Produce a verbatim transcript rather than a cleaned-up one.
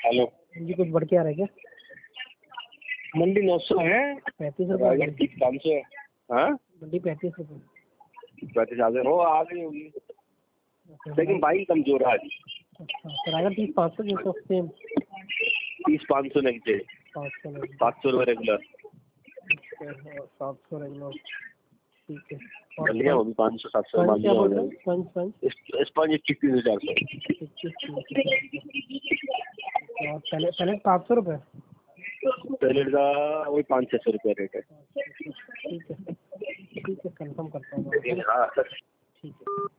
Hello जी, कुछ बढ़ के आ रहा है क्या? मंडी नौ सौ है, पैंतीस रुपये पाँच सौ है। हाँ मंडी पैंतीस रुपये। पैंतीस आ गए हो आ गई होगी, लेकिन भाई कमजोर है आज। अच्छा सर, अगर तीस पाँच सौ जैसे सेम तीस पाँच सौ नहीं चाहिए, पाँच सौ नहीं, सात सौ रुपये रेगुलर सात सौ रेगुलर, ठीक है। बढ़िया होगी, पाँच सौ सात सौ मान क्या लिया बोल हो रहे हैं? जाएगी। स्पंज स्पंज स्पंज इक्कीस तीन सौ चार सौ इक्कीस और पहले पहले सात सौ रुपये। पैलेट का वही पाँच छः सौ रुपये रेट है। ठीक है ठीक है, कंफर्म करता हूँ। हाँ, ठीक है।